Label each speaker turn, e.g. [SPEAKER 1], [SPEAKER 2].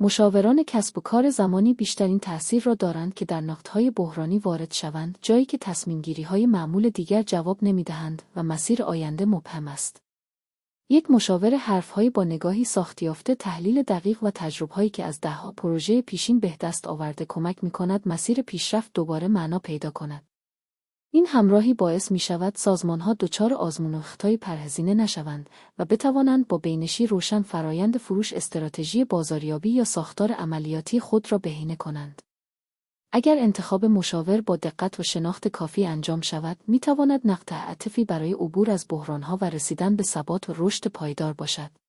[SPEAKER 1] مشاوران کسب و کار زمانی بیشترین تأثیر را دارند که در نقطه‌های بحرانی وارد شوند، جایی که تصمیم‌گیری‌های معمول دیگر جواب نمی‌دهند و مسیر آینده مبهم است. یک مشاور حرفهایی با نگاهی ساخت‌یافته، تحلیل دقیق و تجربه‌هایی که از ده‌ها پروژه پیشین به دست آورده کمک می‌کند مسیر پیشرفت دوباره معنا پیدا کند. این همراهی باعث می‌شود سازمان‌ها دچار آزمون-و-خطای پرهزینه نشوند و بتوانند با بینشی روشن فرایند فروش، استراتژی بازاریابی یا ساختار عملیاتی خود را بهینه کنند. اگر انتخاب مشاور با دقت و شناخت کافی انجام شود، می‌تواند نقطه عطفی برای عبور از بحران‌ها و رسیدن به ثبات و رشد پایدار باشد.